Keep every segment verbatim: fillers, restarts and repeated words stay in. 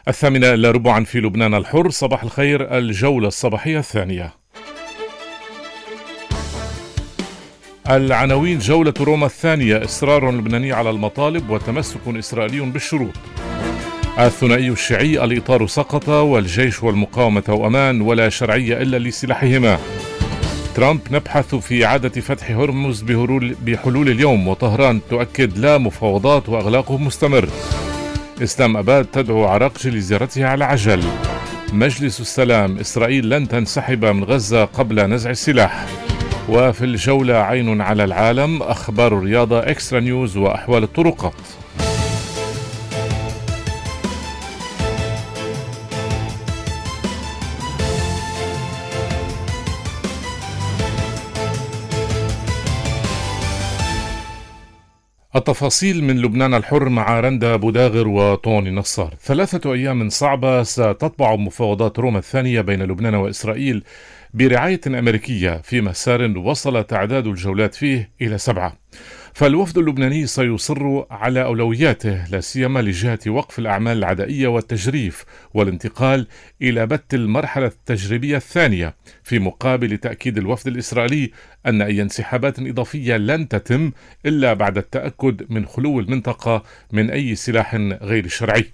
الثامنة إلا ربعا في لبنان الحر. صباح الخير، الجولة الصباحية الثانية. العناوين: جولة روما الثانية، إصرار لبناني على المطالب وتمسك إسرائيلي بالشروط. الثنائي الشيعي: الإطار سقط والجيش والمقاومة توأمان ولا شرعية إلا لسلاحهما. ترامب: نبحث في إعادة فتح هرمز بحلول اليوم، وطهران تؤكد لا مفاوضات وأغلاقه مستمر. إسلام أباد تدعو عراقجي لزيارتها على عجل. مجلس السلام: إسرائيل لن تنسحب من غزة قبل نزع السلاح. وفي الجولة عين على العالم، أخبار الرياضة، إكسترا نيوز، وأحوال الطرقات. التفاصيل من لبنان الحر مع رندا بوداغر وطوني نصار. ثلاثة أيام صعبة ستتبع مفاوضات روما الثانية بين لبنان وإسرائيل برعاية أمريكية في مسار وصل تعداد الجولات فيه إلى سبعة. فالوفد اللبناني سيصر على أولوياته، لا سيما لجهة وقف الأعمال العدائية والتجريف والانتقال إلى بت المرحلة التجريبية الثانية، في مقابل تأكيد الوفد الإسرائيلي أن أي انسحابات إضافية لن تتم إلا بعد التأكد من خلو المنطقة من أي سلاح غير شرعي.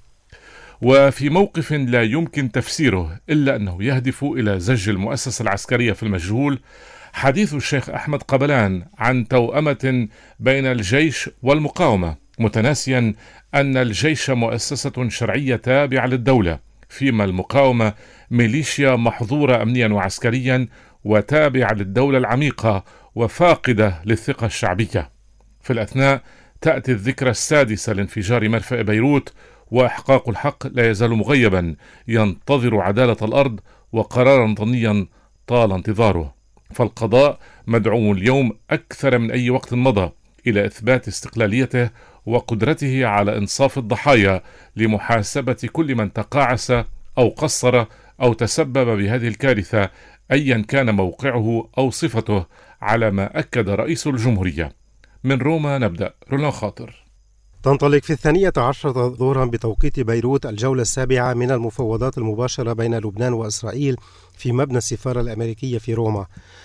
وفي موقف لا يمكن تفسيره إلا أنه يهدف إلى زج المؤسسة العسكرية في المجهول، حديث الشيخ أحمد قبلان عن توأمة بين الجيش والمقاومة، متناسيا أن الجيش مؤسسة شرعية تابعة للدولة، فيما المقاومة ميليشيا محظورة أمنيا وعسكريا وتابعة للدولة العميقة وفاقدة للثقة الشعبية. في الأثناء تأتي الذكرى السادسة لانفجار مرفأ بيروت، وإحقاق الحق لا يزال مغيبا، ينتظر عدالة الأرض وقرارا ضمنيا طال انتظاره. فالقضاء مدعو اليوم أكثر من أي وقت مضى إلى إثبات استقلاليته وقدرته على إنصاف الضحايا، لمحاسبة كل من تقاعس أو قصر أو تسبب بهذه الكارثة، أيا كان موقعه أو صفته، على ما أكد رئيس الجمهورية. من روما نبدأ. رولان خاطر. تنطلق في الثانية عشرة ظهرا بتوقيت بيروت الجولة السابعة من المفاوضات المباشرة بين لبنان وإسرائيل في مبنى السفارة الأمريكية في روما.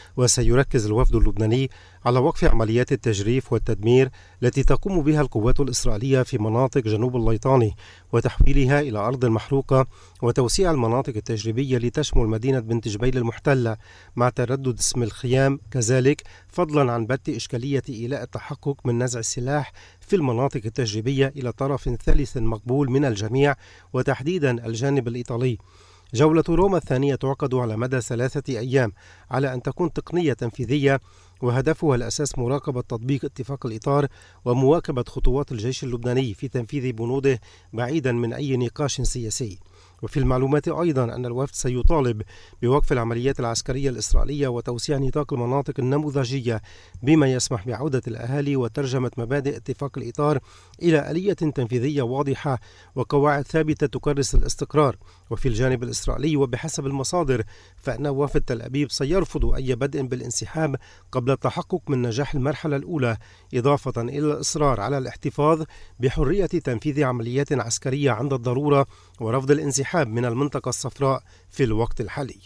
وسيركز الوفد اللبناني على وقف عمليات التجريف والتدمير التي تقوم بها القوات الإسرائيلية في مناطق جنوب الليطاني، وتحويلها إلى أرض محروقة، وتوسيع المناطق التجريبية لتشمل مدينة بنت جبيل المحتلة مع تردد اسم الخيام كذلك، فضلا عن بت إشكالية إيلاء التحقق من نزع السلاح في المناطق التجريبية إلى طرف ثالث مقبول من الجميع، وتحديدا الجانب الإيطالي. جولة روما الثانية تعقد على مدى ثلاثة أيام على أن تكون تقنية تنفيذية، وهدفها الأساس مراقبة تطبيق اتفاق الإطار ومواكبة خطوات الجيش اللبناني في تنفيذ بنوده بعيدا من أي نقاش سياسي. وفي المعلومات أيضا أن الوفد سيطالب بوقف العمليات العسكرية الإسرائيلية وتوسيع نطاق المناطق النموذجية، بما يسمح بعودة الأهالي وترجمة مبادئ اتفاق الإطار إلى آلية تنفيذية واضحة وقواعد ثابتة تكرس الاستقرار. وفي الجانب الإسرائيلي وبحسب المصادر فإن وفد تل أبيب سيرفض أي بدء بالانسحاب قبل التحقق من نجاح المرحلة الأولى، إضافة إلى الإصرار على الاحتفاظ بحرية تنفيذ عمليات عسكرية عند الضرورة، ورفض الانسحاب من المنطقة الصفراء في الوقت الحالي.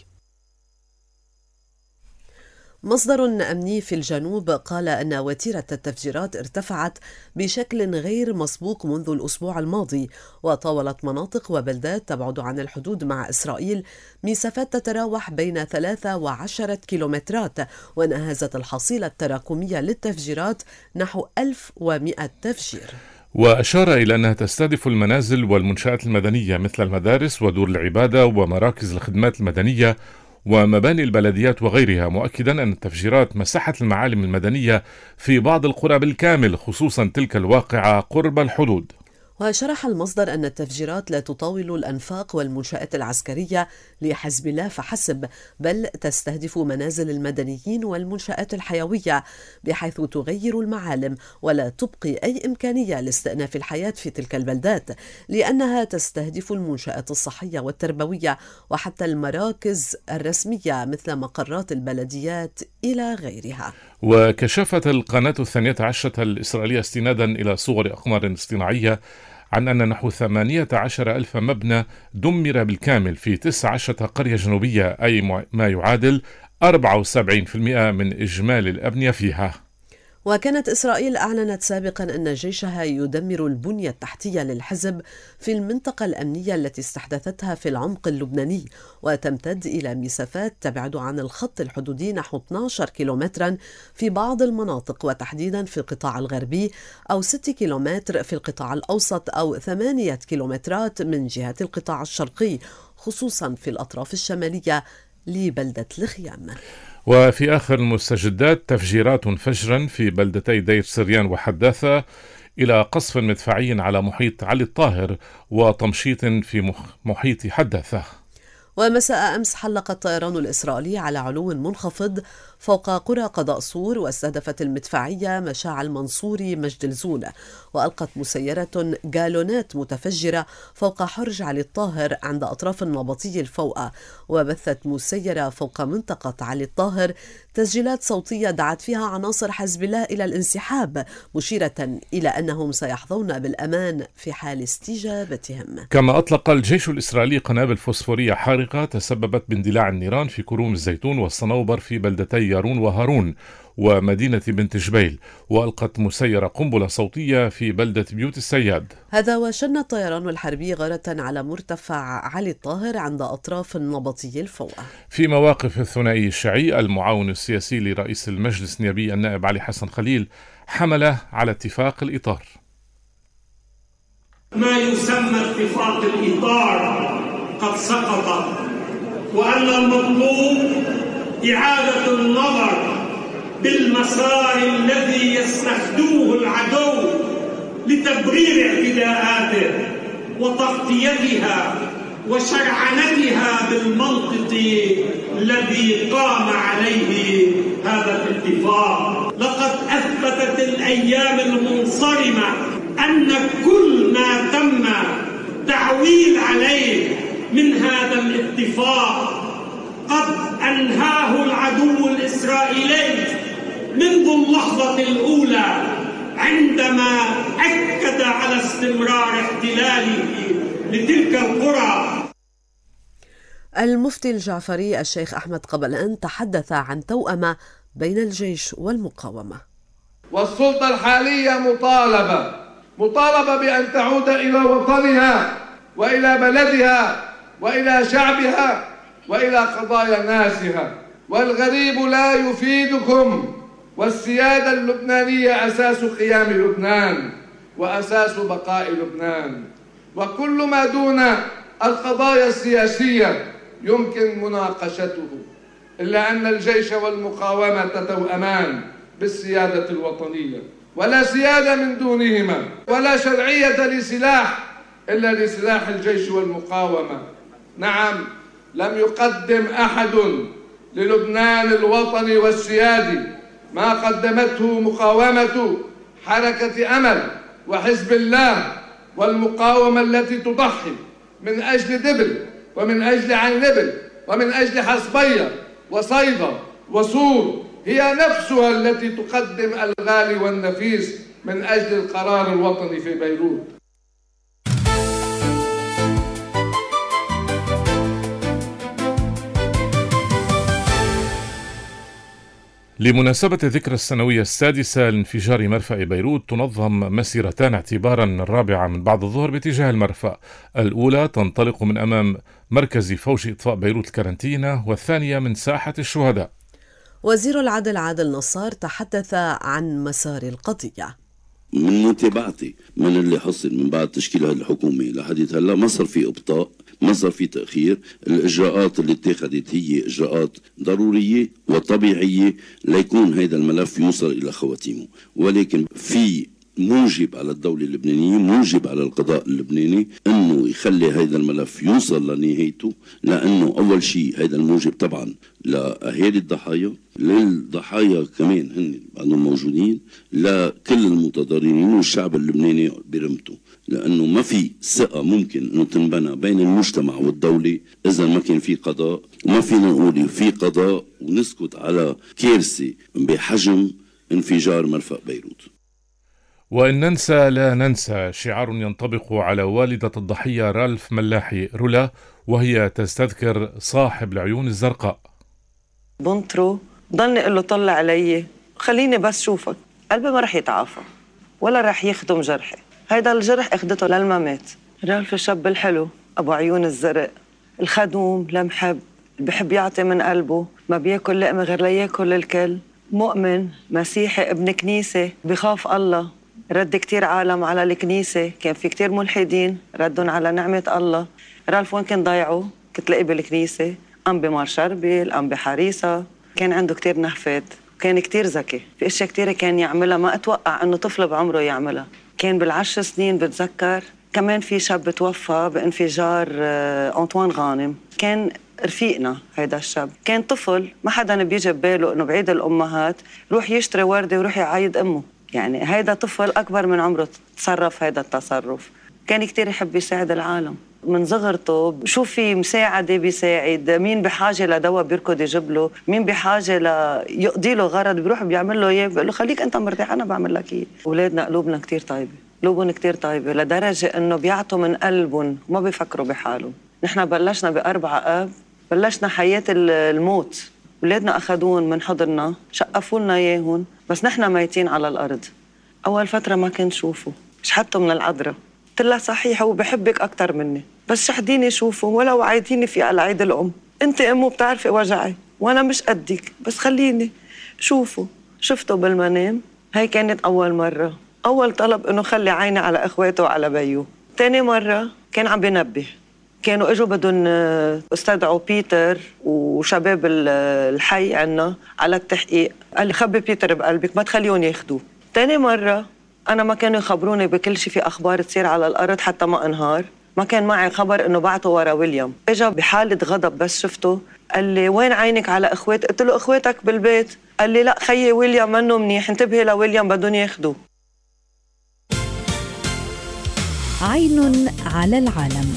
مصدر أمني في الجنوب قال أن وتيرة التفجيرات ارتفعت بشكل غير مسبوق منذ الأسبوع الماضي، وطاولت مناطق وبلدات تبعد عن الحدود مع إسرائيل مسافات تتراوح بين ثلاثة وعشرة كيلومترات، ونهزت الحصيلة التراكمية للتفجيرات نحو ألف ومئة تفجير. وأشار إلى أنها تستهدف المنازل والمنشآت المدنية مثل المدارس ودور العبادة ومراكز الخدمات المدنية ومباني البلديات وغيرها، مؤكدا أن التفجيرات مسحت المعالم المدنية في بعض القرى بالكامل، خصوصا تلك الواقعة قرب الحدود. وشرح المصدر أن التفجيرات لا تطاول الأنفاق والمنشآت العسكرية لحزب الله فحسب، بل تستهدف منازل المدنيين والمنشآت الحيوية، بحيث تغير المعالم ولا تبقي أي إمكانية لاستئناف الحياة في تلك البلدات، لأنها تستهدف المنشآت الصحية والتربوية وحتى المراكز الرسمية مثل مقرات البلديات إلى غيرها. وكشفت القناة الثانية عشرة الإسرائيلية استنادا إلى صور أقمار اصطناعية عن أن نحو ثمانية عشر ألف مبنى دمر بالكامل في تسع عشرة قرية جنوبية، أي ما يعادل أربعة وسبعين بالمئة من إجمالي الأبنية فيها. وكانت إسرائيل أعلنت سابقا أن جيشها يدمر البنية التحتية للحزب في المنطقة الأمنية التي استحدثتها في العمق اللبناني، وتمتد إلى مسافات تبعد عن الخط الحدودي نحو اثني عشر كيلومترا في بعض المناطق، وتحديدا في القطاع الغربي، أو ستة كيلومتر في القطاع الأوسط، أو ثمانية كيلومترات من جهة القطاع الشرقي، خصوصا في الأطراف الشمالية لبلدة الخيام. وفي آخر المستجدات، تفجيرات فجرا في بلدتي دير سريان وحداثة، إلى قصف مدفعي على محيط علي الطاهر وتمشيط في محيط حداثة. ومساء أمس حلق الطيران الإسرائيلي على علو منخفض فوق قرى قضاء صور، واستهدفت المدفعية مشاع المنصوري مجد الزول، وألقت مسيرة جالونات متفجرة فوق حرج علي الطاهر عند أطراف النبطي الفوقة، وبثت مسيرة فوق منطقة علي الطاهر تسجيلات صوتية دعت فيها عناصر حزب الله إلى الانسحاب، مشيرة إلى أنهم سيحظون بالأمان في حال استجابتهم. كما أطلق الجيش الإسرائيلي قنابل فوسفورية حارقة تسببت باندلاع النيران في كروم الزيتون والصنوبر في بلدتي يارون وهارون ومدينة بنت جبيل، وألقت مسيرة قنبلة صوتية في بلدة بيوت السياد. هذا وشن الطيران الحربي غارة على مرتفع علي الطاهر عند أطراف النبطي الفوقة. في مواقف الثنائي الشيعي، المعاون السياسي لرئيس المجلس النيابي النائب علي حسن خليل حمل على اتفاق الإطار. ما يسمى اتفاق الإطار قد سقط، وأن المطلوب إعادة النظر بالمسار الذي يستخدمه العدو لتبرير اعتداءاته وتغطيتها وشرعنتها بالمنطق الذي قام عليه هذا الاتفاق. لقد أثبتت الأيام المنصرمة أن كل ما تم تعويل عليه من هذا الاتفاق قد أنهاه العدو الإسرائيلي منذ اللحظة الأولى عندما أكد على استمرار احتلاله لتلك القرى. المفتي الجعفري الشيخ أحمد قبلان تحدث عن توأمة بين الجيش والمقاومة. والسلطة الحالية مطالبة مطالبة بأن تعود إلى وطنها وإلى بلدها وإلى شعبها وإلى قضايا ناسها. والغريب لا يفيدكم، والسيادة اللبنانية أساس قيام لبنان وأساس بقاء لبنان، وكل ما دون القضايا السياسية يمكن مناقشته، إلا أن الجيش والمقاومة توأمان بالسيادة الوطنية، ولا سيادة من دونهما، ولا شرعية لسلاح إلا لسلاح الجيش والمقاومة. نعم، لم يقدم أحد للبنان الوطني والسيادي ما قدمته مقاومة حركة أمل وحزب الله والمقاومة التي تضحي من أجل دبل ومن أجل عنلبل ومن أجل حصبية وصيدا وصور، هي نفسها التي تقدم الغالي والنفيس من أجل القرار الوطني في بيروت. لمناسبة الذكرى السنوية السادسة لانفجار مرفأ بيروت، تنظم مسيرتان اعتبارا الرابعة من بعد الظهر باتجاه المرفأ. الأولى تنطلق من أمام مركز فوج إطفاء بيروت الكارنتينا، والثانية من ساحة الشهداء. وزير العدل عادل نصار تحدث عن مسار القضية. من متابعتي من اللي حصل من بعد تشكيل هذه الحكومة لحديث هلا، ما صار في إبطاء، ما صار في تأخير. الإجراءات اللي اتخذت هي إجراءات ضرورية وطبيعية ليكون هذا الملف يوصل إلى خواتيمه، ولكن في موجب على الدولة اللبنانية، موجب على القضاء اللبناني أنه يخلي هذا الملف يوصل لنهايته، لأنه أول شيء هذا الموجب طبعا لأهالي الضحايا، للضحايا كمان هن بعدهم موجودين، لكل المتضررين والشعب اللبناني برمته، لأنه ما في ثقة ممكن أنه تنبنى بين المجتمع والدولة إذا ما كان في قضاء. وما فينا نقول في قضاء ونسكت على كارثة بحجم انفجار مرفأ بيروت. وإن ننسى لا ننسى، شعار ينطبق على والدة الضحية رالف ملاحي رولا وهي تستذكر صاحب العيون الزرقاء. بنطره ضلني اقول له طلع علي، خليني بس شوفك، قلبي ما رح يتعافى ولا رح يخدم جرحي، هيدا الجرح اخدته للممات. رالف الشاب الحلو ابو عيون الزرق، الخدوم المحب، بحب يعطي من قلبه، ما بياكل لقمه غير لياكل الكل، مؤمن مسيحي ابن كنيسه، بخاف الله، رد كتير عالم على الكنيسه، كان في كتير ملحدين ردهم على نعمه الله. رالف وين كان ضايعه؟ كنت لاقيه بالكنيسه، ام بمار شربل، ام بحريصه، كان عنده كتير نهفات، كان كتير ذكي، في اشياء كتير كان يعملها ما اتوقع انه طفل بعمره يعملها. كان بالعشر سنين بتذكر كمان في شاب توفى بانفجار أنطوان غانم، كان رفيقنا هيدا الشاب، كان طفل ما حدا بيجي بباله انه بعيد الامهات روح يشتري ورده ويروح يعايد امه، يعني هيدا طفل اكبر من عمره تصرف هيدا التصرف. كان كتير يحب يساعد العالم من صغرته، شو في مساعده بيساعد، مين بحاجه لدواء بيركض يجيب له، مين بحاجه ليقضي له غرض بيروح بيعمل له اياه، بيقول له خليك انت مرتاح انا بعمل لك اياه. اولادنا قلوبنا كتير طيبه، قلوبهم كتير طيبه لدرجه انه بيعطوا من قلبهم وما بيفكروا بحالهم. نحن بلشنا بأربعة آب، بلشنا حياه الموت، اولادنا اخذون من حضننا شقفوا لنا اياهم، بس نحن ميتين على الارض. اول فتره ما كنت شوفه، شحته من العذراء، قلت لها صحيح هو بحبك اكثر مني، بس شحديني شوفه ولو وعيتيني في على عيد الام، انت امه بتعرفي وجعي وانا مش قدك، بس خليني شوفه. شفته بالمنام، هاي كانت اول مره، اول طلب انه خلي عيني على اخواته وعلى بيو. ثاني مره كان عم بينبه، كانوا اجوا بدهم استدعوا بيتر وشباب الحي عنا على التحقيق، قال لي خبي بيتر بقلبك ما تخليهم ياخذوه. ثاني مره انا ما كانوا يخبروني بكل شيء، في اخبار تصير على الارض حتى ما انهار، ما كان معي خبر انه بعته ورا ويليام. اجا بحاله غضب بس شفته، قال لي وين عينك على اخوات؟ قلت له اخواتك بالبيت. قال لي لا خيي ويليام منه منيح، انتبهي لويليام بدهم ياخذوه. عين على العالم.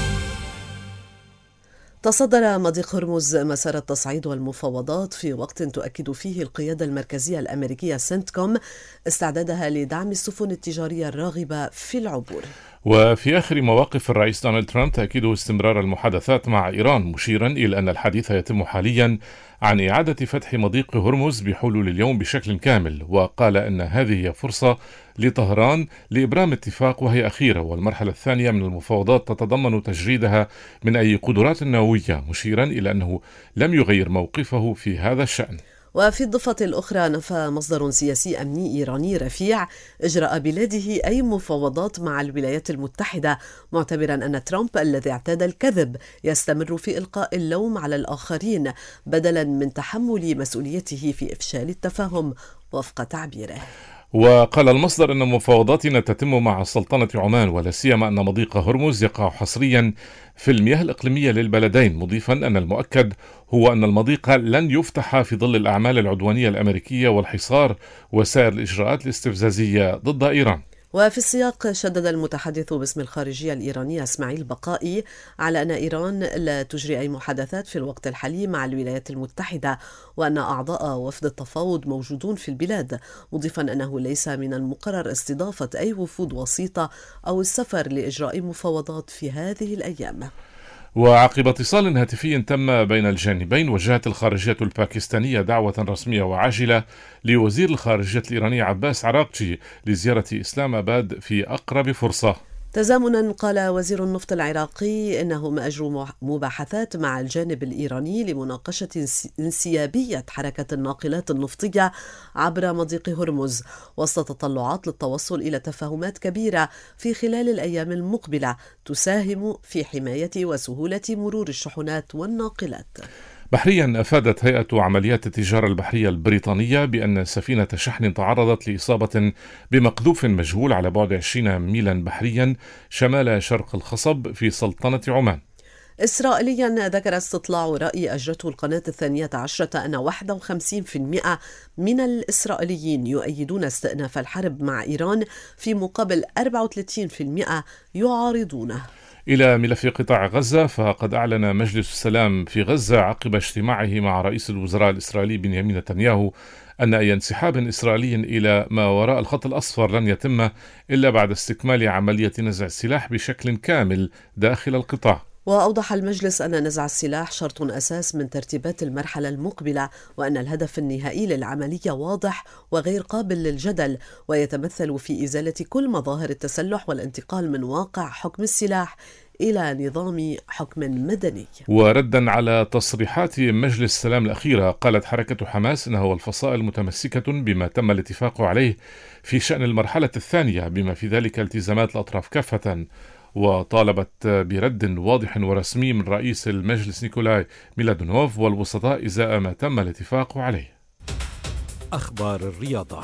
تصدر مضيق هرمز مسار التصعيد والمفاوضات في وقت تؤكد فيه القيادة المركزية الأمريكية سنتكوم استعدادها لدعم السفن التجارية الراغبة في العبور. وفي آخر مواقف الرئيس دونالد ترامب تأكيد استمرار المحادثات مع إيران، مشيرا إلى أن الحديث يتم حاليا عن إعادة فتح مضيق هرمز بحلول اليوم بشكل كامل، وقال أن هذه هي فرصة لطهران لإبرام اتفاق وهي أخيرة، والمرحلة الثانية من المفاوضات تتضمن تجريدها من أي قدرات نووية، مشيرا إلى أنه لم يغير موقفه في هذا الشأن. وفي الضفة الأخرى نفى مصدر سياسي أمني إيراني رفيع إجراء بلاده أي مفاوضات مع الولايات المتحدة، معتبرا أن ترامب الذي اعتاد الكذب يستمر في إلقاء اللوم على الآخرين بدلا من تحمل مسؤوليته في إفشال التفاهم وفق تعبيره. وقال المصدر أن مفاوضاتنا تتم مع سلطنة عمان، ولا سيما أن مضيق هرمز يقع حصريا في المياه الإقليمية للبلدين، مضيفا أن المؤكد هو أن المضيق لن يفتح في ظل الأعمال العدوانية الأمريكية والحصار وسائر الإجراءات الاستفزازية ضد إيران. وفي السياق شدد المتحدث باسم الخارجية الإيرانية إسماعيل بقائي على أن إيران لا تجري أي محادثات في الوقت الحالي مع الولايات المتحدة، وأن أعضاء وفد التفاوض موجودون في البلاد، مضيفا أنه ليس من المقرر استضافة أي وفود وسيطة أو السفر لإجراء مفاوضات في هذه الأيام. وعقب اتصال هاتفي تم بين الجانبين، وجهت الخارجية الباكستانية دعوة رسمية وعاجلة لوزير الخارجية الإيراني عباس عراقجي لزيارة إسلام آباد في أقرب فرصة. تزامنا قال وزير النفط العراقي إنهم أجروا مباحثات مع الجانب الإيراني لمناقشة انسيابية حركة الناقلات النفطية عبر مضيق هرمز، وسط تطلعات للتوصل إلى تفاهمات كبيرة في خلال الأيام المقبلة تساهم في حماية وسهولة مرور الشحنات والناقلات. بحريا، أفادت هيئة عمليات التجارة البحرية البريطانية بأن سفينة شحن تعرضت لإصابة بمقذوف مجهول على بعد عشرين ميلا بحريا شمال شرق الخصب في سلطنة عمان. إسرائيليا، ذكر استطلاع رأي أجرته القناة الثانية عشرة أن واحد وخمسين بالمئة من الإسرائيليين يؤيدون استئناف الحرب مع إيران، في مقابل أربعة وثلاثين بالمئة يعارضونه. إلى ملف قطاع غزة، فقد أعلن مجلس السلام في غزة عقب اجتماعه مع رئيس الوزراء الإسرائيلي بنيامين نتنياهو أن أي انسحاب إسرائيلي إلى ما وراء الخط الأصفر لن يتم إلا بعد استكمال عملية نزع السلاح بشكل كامل داخل القطاع. وأوضح المجلس أن نزع السلاح شرط أساس من ترتيبات المرحلة المقبلة، وأن الهدف النهائي للعملية واضح وغير قابل للجدل، ويتمثل في إزالة كل مظاهر التسلح والانتقال من واقع حكم السلاح إلى نظام حكم مدني. وردا على تصريحات مجلس السلام الأخيرة، قالت حركة حماس إنها والفصائل متمسكة بما تم الاتفاق عليه في شأن المرحلة الثانية بما في ذلك التزامات الأطراف كافة، وطالبت برد واضح ورسمي من رئيس المجلس نيكولاي ميلادونوف والوسطاء إزاء ما تم الاتفاق عليه. أخبار الرياضة.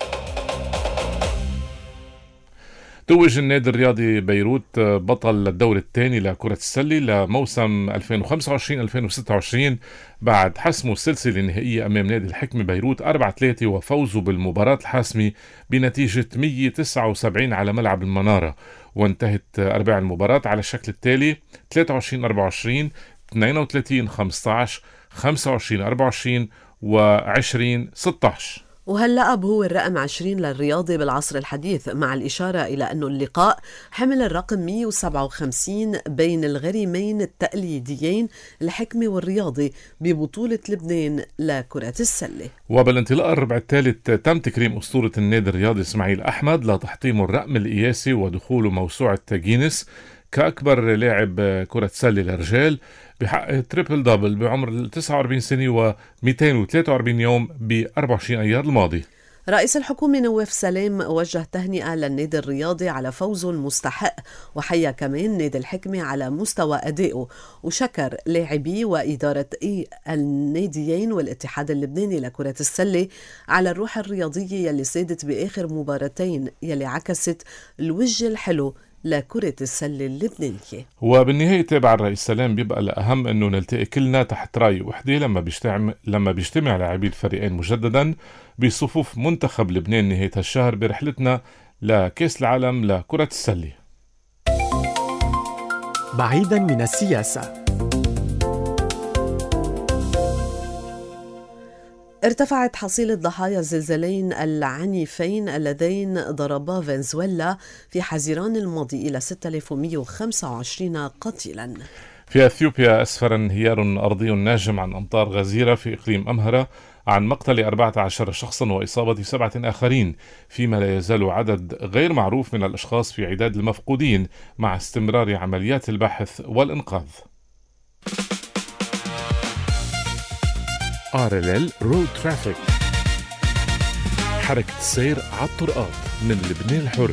توج النادي الرياضي بيروت بطل الدور الثاني لكرة السلة لموسم ألفين وخمسة وعشرين ألفين وستة وعشرين بعد حسمه السلسلة النهائية أمام نادي الحكمة بيروت أربعة ثلاثة وفوزه بالمباراة الحاسمة بنتيجة مية وتسعة وسبعين على ملعب المنارة، وانتهت أرباع المباراة على الشكل التالي: ثلاثة وعشرين أربعة وعشرين، اثنين وثلاثين خمسة عشر، خمسة وعشرين أربعة وعشرين وعشرين ستة عشر. وهاللقب هو الرقم عشرين للرياضي بالعصر الحديث، مع الإشارة إلى أن اللقاء حمل الرقم مية وسبعة وخمسين بين الغريمين التقليديين الحكمة والرياضي ببطولة لبنان لكرة السلة. وبالانطلاق الربع الثالث تم تكريم أسطورة النادي الرياضي إسماعيل أحمد لتحطيم الرقم القياسي ودخوله موسوعة جينيس كأكبر لاعب كرة سلة للرجال بحقق تريبل دبل بعمر تسعة وأربعين سنة ومئتين وثلاثة وأربعين يوم ب أربعة وعشرين أيار الماضي. رئيس الحكومة نواف سلام وجه تهنئة للنادي الرياضي على فوزه المستحق، وحيا كمان نادي الحكمة على مستوى أدائه، وشكر لاعبي وإدارة إيه الناديين والاتحاد اللبناني لكرة السلة على الروح الرياضية يلي سادت بآخر مباراتين يلي عكست الوجه الحلو لكرة السلة اللبنانية. وبالنهاية تابع الرئيس سلام بيبقى الأهم أنه نلتقي كلنا تحت راية وحدة لما بيجتمع لما بيجتمع لاعبي الفريقين مجددا بصفوف منتخب لبنان نهاية الشهر برحلتنا لكأس العالم لكرة السلة. بعيدا من السياسة. ارتفعت حصيلة ضحايا الزلزالين العنيفين اللذين ضربا فنزويلا في حزيران الماضي إلى ستة آلاف ومئة وخمسة وعشرين قتيلا. في أثيوبيا أسفر انهيار أرضي ناجم عن أمطار غزيرة في إقليم أمهرة عن مقتل أربعة عشر شخصا وإصابة سبعة آخرين، فيما لا يزال عدد غير معروف من الأشخاص في عداد المفقودين مع استمرار عمليات البحث والإنقاذ. آر إل إل Road Traffic، حركة السير على الطرقات من لبنان الحر.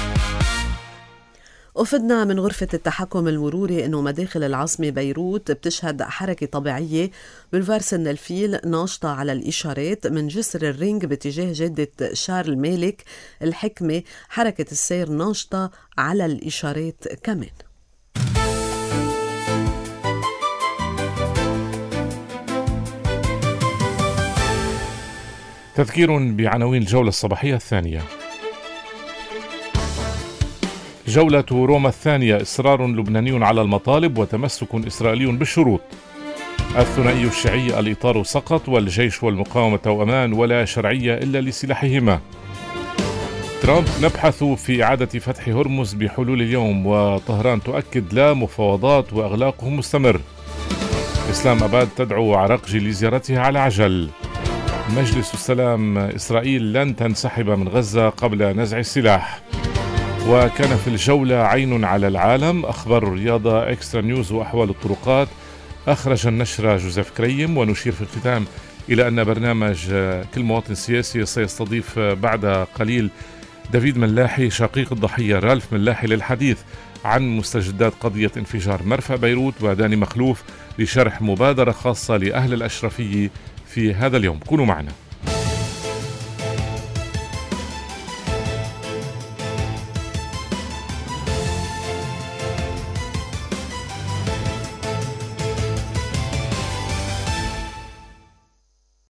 أفدنا من غرفة التحكم المروري أنه مداخل العاصمة بيروت بتشهد حركة طبيعية. بلفار سن الفيل ناشطة على الإشارات من جسر الرينج باتجاه جادة شارل مالك الحكمة، حركة السير ناشطة على الإشارات كمان. تذكير بعناوين الجولة الصباحية الثانية. جولة روما الثانية: إصرار لبناني على المطالب وتمسك إسرائيلي بالشروط. الثنائي الشيعي: الإطار سقط والجيش والمقاومة توأمان ولا شرعية إلا لسلاحهما. ترامب: نبحث في إعادة فتح هرمز بحلول اليوم، وطهران تؤكد لا مفاوضات وإغلاقه مستمر. إسلام أباد تدعو عراقجي لزيارتها على عجل. مجلس السلام: إسرائيل لن تنسحب من غزة قبل نزع السلاح. وكان في الجولة عين على العالم، أخبار الرياضة، إكسترا نيوز وأحوال الطرقات. أخرج النشرة جوزيف كريم. ونشير في الختام إلى أن برنامج كل مواطن سياسي سيستضيف بعد قليل دافيد ملاحي شقيق الضحية رالف ملاحي للحديث عن مستجدات قضية انفجار مرفأ بيروت، وداني مخلوف لشرح مبادرة خاصة لأهل الأشرفية في هذا اليوم. كونوا معنا.